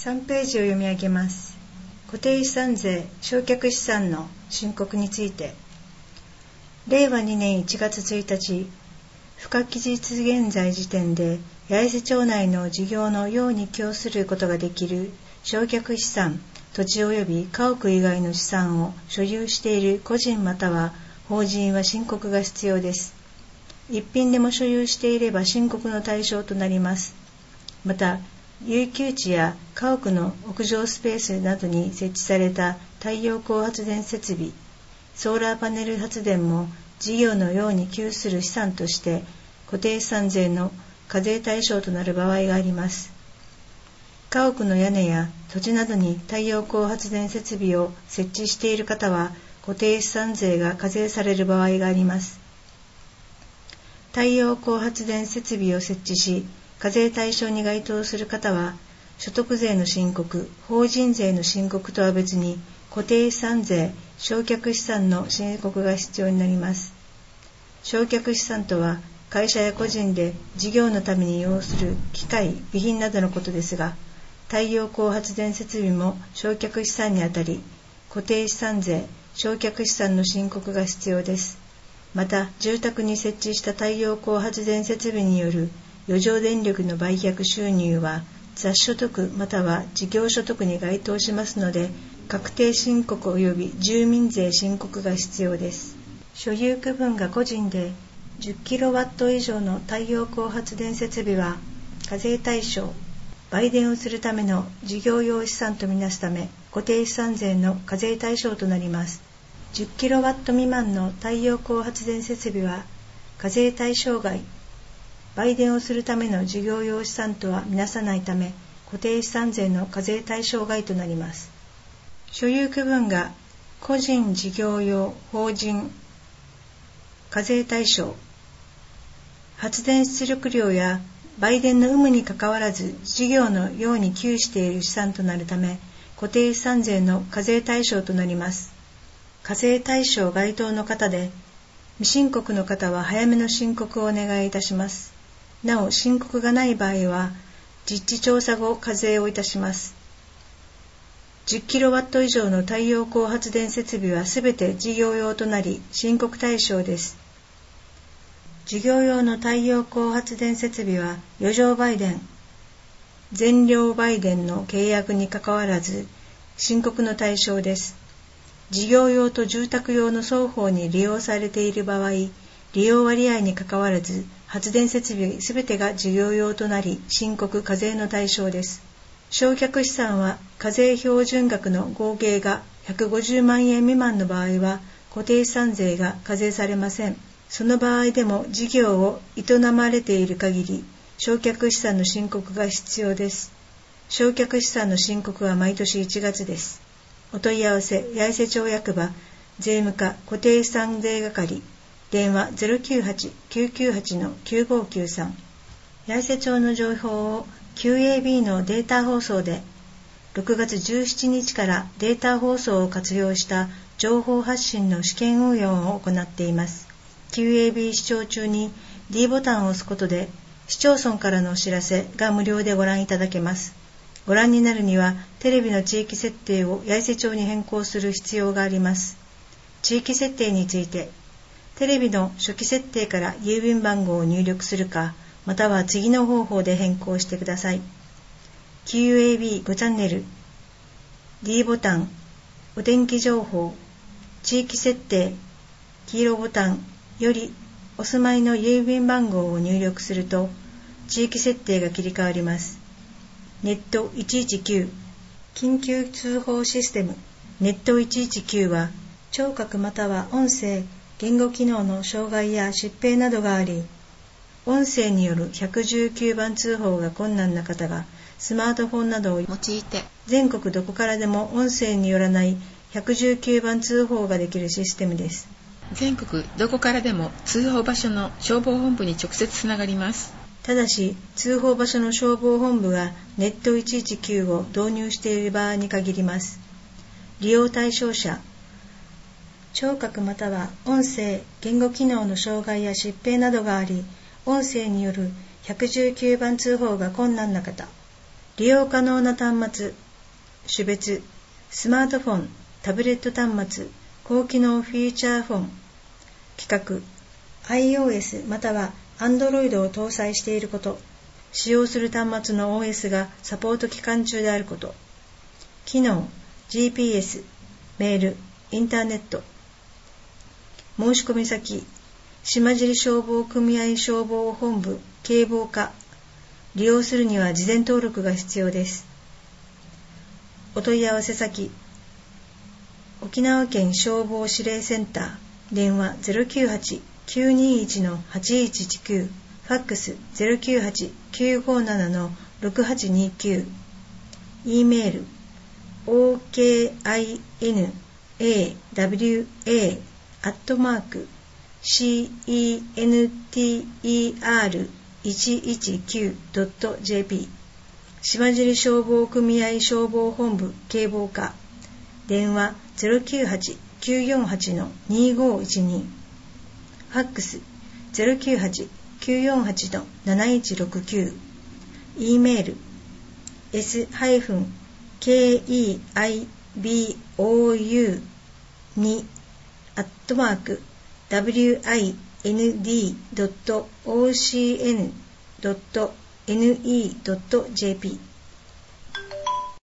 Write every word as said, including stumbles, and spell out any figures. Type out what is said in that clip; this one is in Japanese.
さんページを読み上げます。固定資産税償却資産の申告について、れいわにねんいちがつついたち、付加期日現在時点で八重瀬町内の事業の用に供することができる償却資産、土地及び家屋以外の資産を所有している個人または法人は申告が必要です。一品でも所有していれば申告の対象となります。また、遊休地や家屋の屋上スペースなどに設置された太陽光発電設備、ソーラーパネル発電も事業のように給する資産として固定資産税の課税対象となる場合があります。家屋の屋根や土地などに太陽光発電設備を設置している方は固定資産税が課税される場合があります。太陽光発電設備を設置し、課税対象に該当する方は、所得税の申告、法人税の申告とは別に、固定資産税、償却資産の申告が必要になります。償却資産とは、会社や個人で事業のために要する機械、備品などのことですが、太陽光発電設備も償却資産にあたり、固定資産税、償却資産の申告が必要です。また、住宅に設置した太陽光発電設備による余剰電力の売却収入は雑所得または事業所得に該当しますので、確定申告及び住民税申告が必要です。所有区分が個人でじゅっキロワット以上の太陽光発電設備は課税対象、売電をするための事業用資産とみなすため固定資産税の課税対象となります。じゅっキロワット未満の太陽光発電設備は課税対象外、売電をするための事業用資産とはみなさないため固定資産税の課税対象外となります。所有区分が個人事業用法人課税対象、発電出力量や売電の有無にかかわらず事業のように給している資産となるため固定資産税の課税対象となります。課税対象該当の方で未申告の方は早めの申告をお願いいたします。なお、申告がない場合は、実地調査後課税をいたします。じゅっキロワット以上の太陽光発電設備はすべて事業用となり、申告対象です。事業用の太陽光発電設備は、余剰売電、全量売電の契約にかかわらず、申告の対象です。事業用と住宅用の双方に利用されている場合、利用割合にかかわらず、発電設備すべてが事業用となり、申告課税の対象です。償却資産は課税標準額の合計がひゃくごじゅうまんえん未満の場合は、固定資産税が課税されません。その場合でも事業を営まれている限り、償却資産の申告が必要です。償却資産の申告は毎年いちがつです。お問い合わせ、八重瀬町役場、税務課固定資産税係、電話 ゼロきゅうはち きゅうきゅうはち きゅうごきゅうさん。八重瀬町の情報を キューエービー のデータ放送で、ろくがつじゅうしちにちからデータ放送を活用した情報発信の試験運用を行っています。キューエービー 視聴中に D ボタンを押すことで、市町村からのお知らせが無料でご覧いただけます。ご覧になるには、テレビの地域設定を八重瀬町に変更する必要があります。地域設定について、テレビの初期設定から郵便番号を入力するか、または次の方法で変更してください。キューエービーご チャンネル、D ボタン、お天気情報、地域設定、黄色ボタンよりお住まいの郵便番号を入力すると、地域設定が切り替わります。ネットいちいちきゅう、緊急通報システム、ネットいちいちきゅうは、聴覚または音声、言語機能の障害や疾病などがあり、音声によるひゃくじゅうきゅうばん通報が困難な方がスマートフォンなどを用いて全国どこからでも音声によらないひゃくじゅうきゅうばん通報ができるシステムです。 全国どこからでも通報場所の消防本部に直接つながります。 ただし、通報場所の消防本部がネットいちいちきゅうを導入している場合に限ります。利用対象者、聴覚または音声、言語機能の障害や疾病などがあり、音声によるひゃくじゅうきゅうばん通報が困難な方、 利用可能な端末、種別、スマートフォン、タブレット端末、高機能フィーチャーフォン、規格、iOS または Android を搭載していること、使用する端末の オーエス がサポート期間中であること、機能、ジーピーエス、メール、インターネット、申し込み先、島尻消防組合消防本部警防課。利用するには事前登録が必要です。お問い合わせ先、沖縄県消防指令センター、電話 ゼロきゅうはち きゅうにいち はちいちいちきゅう、ファックス ゼロきゅうはち きゅうごなな ろくはちにきゅう、E メール オーケーアイエヌエーダブリューエー アットマーク シーイーエヌティーイーアールいちいちきゅう ドット ジェーピー 島尻消防組合消防本部警防課、電話 ゼロきゅうはち きゅうよんはち にごいちに、ファックス ゼロきゅうはち きゅうよんはち なないちろくきゅう、E メール エス ケーイーアイビーオーユー に アットマーク ダブリューアイエヌディー ドット オーシーエヌ ドット エヌイー ドット ジェーピー